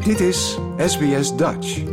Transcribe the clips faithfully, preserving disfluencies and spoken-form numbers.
Dit is S B S Dutch.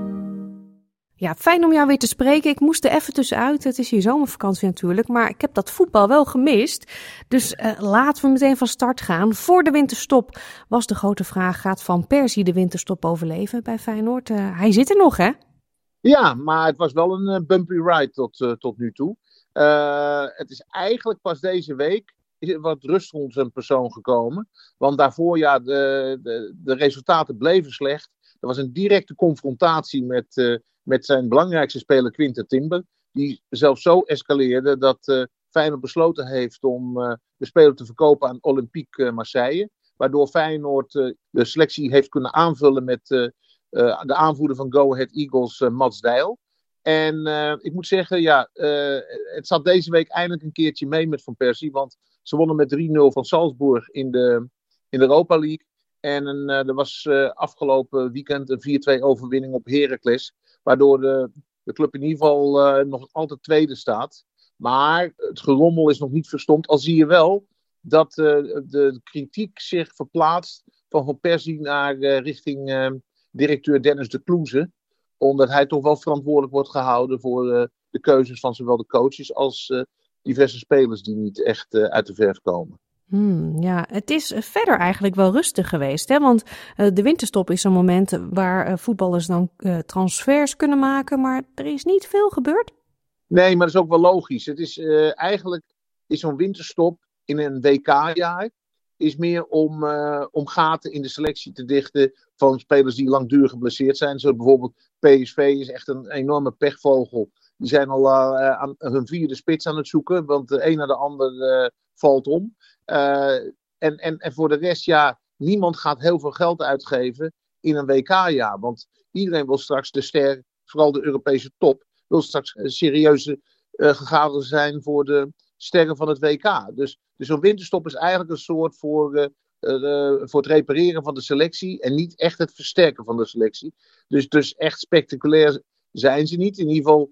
Ja, fijn om jou weer te spreken. Ik moest er even tussenuit. Het is hier zomervakantie natuurlijk, maar ik heb dat voetbal wel gemist. Dus uh, laten we meteen van start gaan. Voor de winterstop was de grote vraag, gaat Van Persie de winterstop overleven bij Feyenoord? Uh, hij zit er nog, hè? Ja, maar het was wel een uh, bumpy ride tot, uh, tot nu toe. Uh, het is eigenlijk pas deze week is er wat rust rond zijn persoon gekomen. Want daarvoor, ja, de, de, de resultaten bleven slecht. Er was een directe confrontatie met, uh, met zijn belangrijkste speler Quinten Timber. Die zelfs zo escaleerde dat uh, Feyenoord besloten heeft om uh, de speler te verkopen aan Olympique uh, Marseille. Waardoor Feyenoord uh, de selectie heeft kunnen aanvullen met uh, uh, de aanvoerder van Go Ahead Eagles, uh, Mats Dijl. En uh, ik moet zeggen, ja, uh, het zat deze week eindelijk een keertje mee met Van Persie. Want ze wonnen met drie nul van Salzburg in de, in de Europa League. En een, uh, er was uh, afgelopen weekend een vier twee overwinning op Heracles. Waardoor de, de club in ieder geval uh, nog altijd tweede staat. Maar het gerommel is nog niet verstomd. Al zie je wel dat uh, de kritiek zich verplaatst van Van Persie naar uh, richting uh, directeur Dennis de Kloeze. Omdat hij toch wel verantwoordelijk wordt gehouden voor uh, de keuzes van zowel de coaches als uh, diverse spelers die niet echt uh, uit de verf komen. Hmm, ja, het is verder eigenlijk wel rustig geweest, hè? Want uh, de winterstop is een moment waar uh, voetballers dan uh, transfers kunnen maken, maar er is niet veel gebeurd. Nee, maar dat is ook wel logisch. Het is uh, eigenlijk is zo'n winterstop in een W K-jaar is meer om, uh, om gaten in de selectie te dichten van spelers die langdurig geblesseerd zijn. Zo bijvoorbeeld P S V is echt een enorme pechvogel. Die zijn al uh, aan hun vierde spits aan het zoeken, want de een na de ander uh, valt om. Uh, en, en, en voor de rest, ja, niemand gaat heel veel geld uitgeven in een W K-jaar. Want iedereen wil straks de ster, vooral de Europese top, wil straks uh, serieuze uh, gegadigden zijn voor de sterren van het W K. Dus, dus zo'n winterstop is eigenlijk een soort voor, uh, uh, voor het repareren van de selectie en niet echt het versterken van de selectie. Dus, dus echt spectaculair zijn ze niet. In ieder geval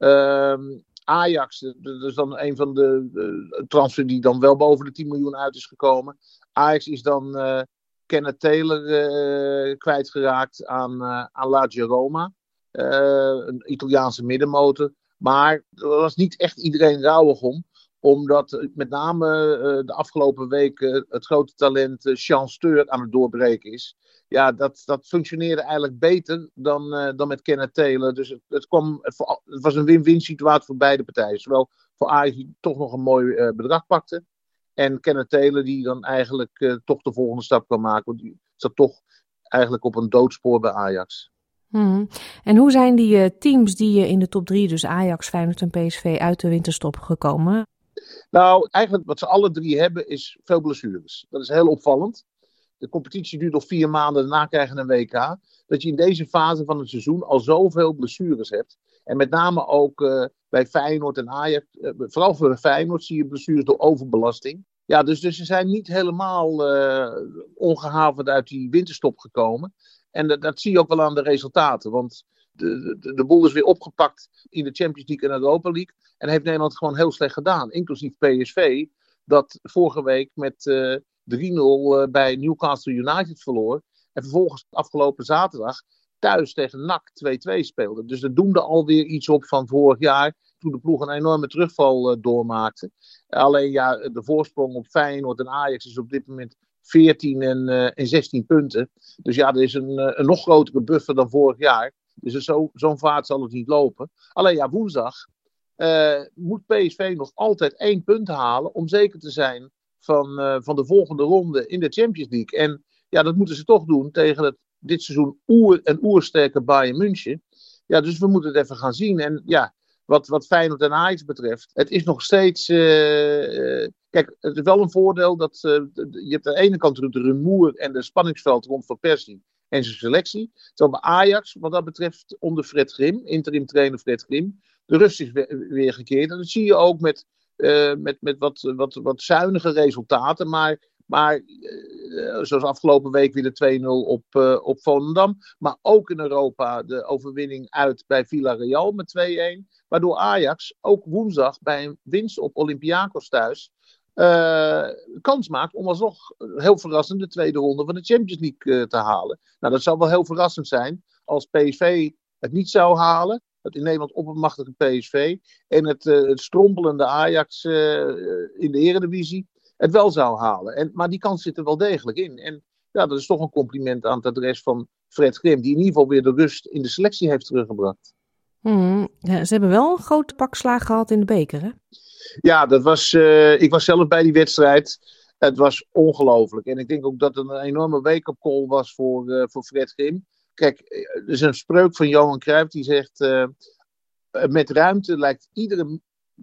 uh, Ajax, dat is dan een van de uh, transfers die dan wel boven de tien miljoen uit is gekomen. Ajax is dan uh, Kenneth Taylor uh, kwijtgeraakt aan, uh, aan Lazio Roma. Uh, een Italiaanse middenmotor. Maar er was niet echt iedereen rouwig om. Omdat met name uh, de afgelopen weken het grote talent uh, Sean Steur aan het doorbreken is. Ja, dat, dat functioneerde eigenlijk beter dan, uh, dan met Kenneth Taylor. Dus het, het, kwam, het, het was een win-win situatie voor beide partijen. Zowel voor Ajax die toch nog een mooi uh, bedrag pakte. En Kenneth Taylor die dan eigenlijk uh, toch de volgende stap kan maken. Want die zat toch eigenlijk op een doodspoor bij Ajax. Hmm. En hoe zijn die uh, teams die uh, in de top drie, dus Ajax, Feyenoord en P S V, uit de winterstop gekomen? Nou, eigenlijk wat ze alle drie hebben is veel blessures. Dat is heel opvallend. De competitie duurt nog vier maanden, daarna krijgen we een W K. Dat je in deze fase van het seizoen al zoveel blessures hebt. En met name ook uh, bij Feyenoord en Ajax. Uh, vooral voor de Feyenoord zie je blessures door overbelasting. Ja, dus, dus ze zijn niet helemaal uh, ongehavend uit die winterstop gekomen. En dat, dat zie je ook wel aan de resultaten. Want de, de, de boel is weer opgepakt in de Champions League en de Europa League. En heeft Nederland gewoon heel slecht gedaan. Inclusief P S V, dat vorige week met uh, drie nul uh, bij Newcastle United verloor. En vervolgens afgelopen zaterdag thuis tegen N A C twee twee speelde. Dus dat doemde alweer iets op van vorig jaar. Toen de ploeg een enorme terugval uh, doormaakte. Alleen ja, de voorsprong op Feyenoord en Ajax is op dit moment veertien en, uh, en zestien punten. Dus ja, er is een, uh, een nog grotere buffer dan vorig jaar. Dus zo, zo'n vaart zal het niet lopen. Alleen ja, woensdag uh, moet P S V nog altijd één punt halen om zeker te zijn van, uh, van de volgende ronde in de Champions League. En ja, dat moeten ze toch doen tegen het dit seizoen oer en oersterke Bayern München. Ja, dus we moeten het even gaan zien. En ja, wat, wat Feyenoord en Ajax betreft, het is nog steeds... Uh, uh, kijk, het is wel een voordeel dat uh, je hebt aan de ene kant de rumoer en de spanningsveld rond Van Persie en zijn selectie. Terwijl bij Ajax, wat dat betreft, onder Fred Grim, interim trainer Fred Grim, de rust is weer, weer gekeerd. En dat zie je ook met, uh, met, met wat, wat, wat zuinige resultaten. Maar, maar uh, zoals afgelopen week weer de twee nul op, uh, op Volendam. Maar ook in Europa de overwinning uit bij Villarreal met twee een. Waardoor Ajax ook woensdag bij een winst op Olympiakos thuis uh, kans maakt om alsnog heel verrassend de tweede ronde van de Champions League uh, te halen. Nou, dat zou wel heel verrassend zijn als P S V het niet zou halen. Het in Nederland oppermachtige P S V en het, uh, het strompelende Ajax uh, in de Eredivisie het wel zou halen. En, maar die kans zit er wel degelijk in. En ja, dat is toch een compliment aan het adres van Fred Grim, die in ieder geval weer de rust in de selectie heeft teruggebracht. Hmm, ja, ze hebben wel een grote pak slaag gehad in de beker, hè? Ja, dat was, uh, ik was zelf bij die wedstrijd. Het was ongelooflijk. En ik denk ook dat het een enorme wake-up call was voor, uh, voor Fred Grim. Kijk, er is een spreuk van Johan Cruijff die zegt... Uh, met ruimte lijkt iedere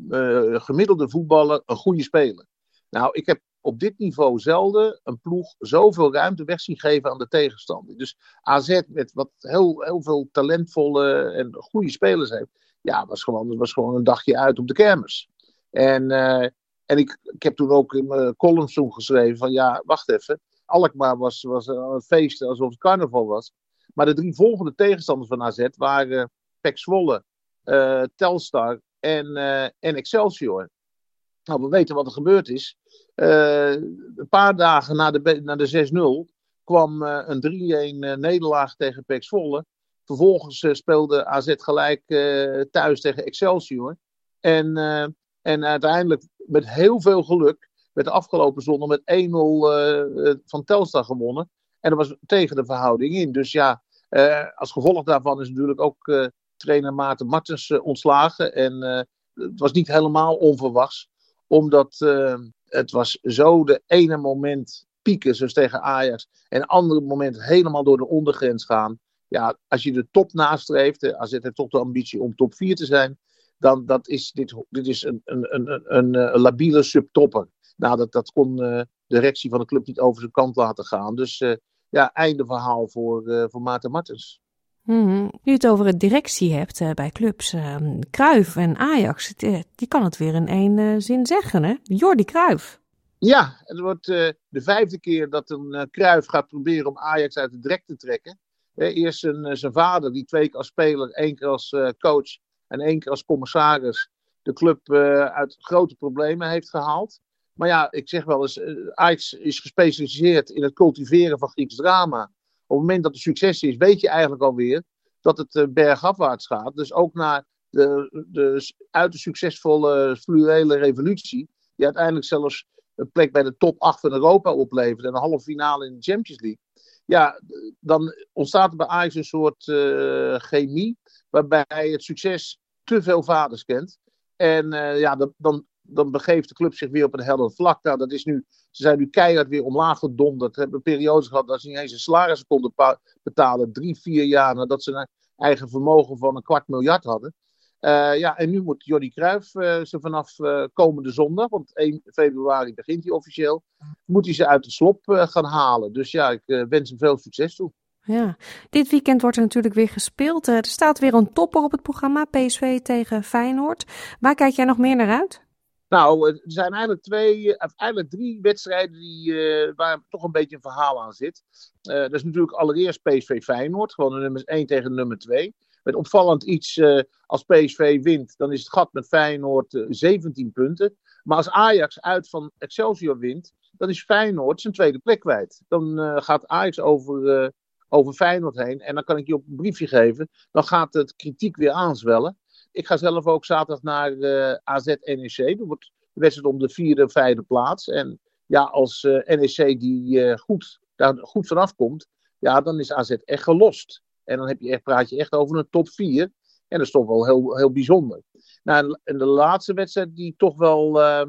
uh, gemiddelde voetballer een goede speler. Nou, ik heb op dit niveau zelden een ploeg zoveel ruimte weg zien geven aan de tegenstander. Dus A Z met wat heel, heel veel talentvolle en goede spelers heeft. Ja, was gewoon, was gewoon een dagje uit op de kermis. En, uh, en ik, ik heb toen ook in mijn columns toen geschreven van ja, wacht even. Alkmaar was, was aan het feesten alsof het carnaval was. Maar de drie volgende tegenstanders van A Z waren P E C Zwolle, uh, Telstar en, uh, en Excelsior. Nou, we weten wat er gebeurd is. Uh, een paar dagen na de, na de zes nul kwam uh, een drie-een uh, nederlaag tegen P E C Zwolle. Vervolgens uh, speelde A Z gelijk uh, thuis tegen Excelsior. En, uh, en uiteindelijk met heel veel geluk werd de afgelopen zondag met één nul uh, van Telstar gewonnen. En dat was tegen de verhouding in. Dus ja, uh, als gevolg daarvan is natuurlijk ook uh, trainer Maarten Martens uh, ontslagen. En uh, het was niet helemaal onverwachts. Omdat uh, het was zo de ene moment pieken, zoals tegen Ajax. En een andere moment helemaal door de ondergrens gaan. Ja, als je de top nastreeft, A Z heeft toch de ambitie om top vier te zijn. Dan dat is dit, dit is een, een, een, een, een, een labiele subtopper. Nou, dat, dat kon uh, de directie van de club niet over zijn kant laten gaan. Dus uh, ja, einde verhaal voor, uh, voor Maarten Martens. Mm-hmm. Nu je het over de directie hebt uh, bij clubs, uh, Cruijff en Ajax, uh, die kan het weer in één uh, zin zeggen, hè? Jordi Cruijff. Ja, het wordt uh, de vijfde keer dat een uh, Cruijff gaat proberen om Ajax uit de drek te trekken. Uh, eerst zijn, uh, zijn vader, die twee keer als speler, één keer als uh, coach en één keer als commissaris de club uh, uit grote problemen heeft gehaald. Maar ja, ik zeg wel eens, uh, Ajax is gespecialiseerd in het cultiveren van Grieks drama. Op het moment dat er succes is, weet je eigenlijk alweer dat het uh, bergafwaarts gaat. Dus ook na de, de uiterst succesvolle fluwele revolutie, die uiteindelijk zelfs een plek bij de top acht van Europa oplevert en een halve finale in de Champions League. Ja, dan ontstaat er bij Ajax een soort uh, chemie, waarbij het succes te veel vaders kent. En uh, ja, dan, dan, dan begeeft de club zich weer op een helder vlak. Nou, dat is nu, ze zijn nu keihard weer omlaag gedonderd. Ze hebben periodes gehad dat ze niet eens een salaris konden pa- betalen. Drie, vier jaar nadat ze een eigen vermogen van een kwart miljard hadden. Uh, ja, en nu moet Jordi Cruijff uh, ze vanaf uh, komende zondag, want één februari begint hij officieel, moet hij ze uit het slop uh, gaan halen. Dus ja, ik uh, wens hem veel succes toe. Ja, dit weekend wordt er natuurlijk weer gespeeld. Uh, er staat weer een topper op het programma, P S V tegen Feyenoord. Waar kijk jij nog meer naar uit? Nou, er zijn eigenlijk twee, eigenlijk drie wedstrijden die, uh, waar toch een beetje een verhaal aan zit. Uh, dat is natuurlijk allereerst P S V Feyenoord, gewoon de nummers één tegen de nummer twee. Met opvallend iets, uh, als P S V wint, dan is het gat met Feyenoord uh, zeventien punten. Maar als Ajax uit van Excelsior wint, dan is Feyenoord zijn tweede plek kwijt. Dan uh, gaat Ajax over, uh, over Feyenoord heen. En dan kan ik je op een briefje geven, dan gaat het kritiek weer aanzwellen. Ik ga zelf ook zaterdag naar uh, A Z N E C. Dat wordt de wedstrijd om de vierde en vijfde plaats. En ja, als uh, N E C die uh, goed, daar goed vanaf komt, ja, dan is A Z echt gelost. En dan heb je echt, praat je echt over een top vier. En dat is toch wel heel, heel bijzonder. Nou, en de laatste wedstrijd die toch wel, uh,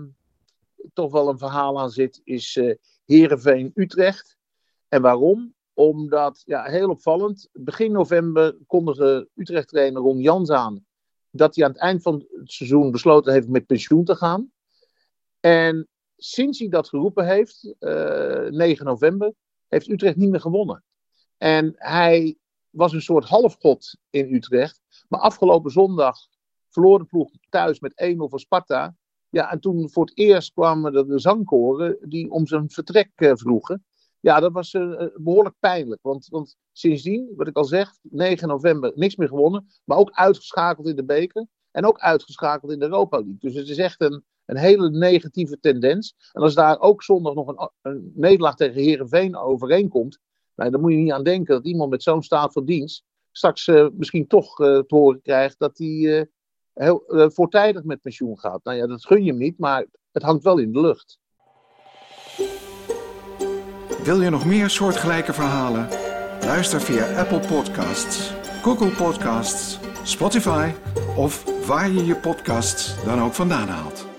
toch wel een verhaal aan zit, is uh, Heerenveen-Utrecht. En waarom? Omdat, ja, heel opvallend, begin november kondigde Utrecht-trainer Ron Jans aan dat hij aan het eind van het seizoen besloten heeft met pensioen te gaan. En sinds hij dat geroepen heeft, uh, negen november, heeft Utrecht niet meer gewonnen. En hij was een soort halfgod in Utrecht. Maar afgelopen zondag verloor de ploeg thuis met één nul van Sparta. Ja, en toen voor het eerst kwamen er de zangkoren die om zijn vertrek uh, vroegen. Ja, dat was uh, behoorlijk pijnlijk. Want, want sindsdien, wat ik al zeg, negen november niks meer gewonnen. Maar ook uitgeschakeld in de beker. En ook uitgeschakeld in de Europa League. Dus het is echt een, een hele negatieve tendens. En als daar ook zondag nog een, een nederlaag tegen Heerenveen overeenkomt, nou, dan moet je niet aan denken dat iemand met zo'n staat van dienst straks uh, misschien toch uh, te horen krijgt dat hij uh, heel uh, voortijdig met pensioen gaat. Nou ja, dat gun je hem niet, maar het hangt wel in de lucht. Wil je nog meer soortgelijke verhalen? Luister via Apple Podcasts, Google Podcasts, Spotify of waar je je podcasts dan ook vandaan haalt.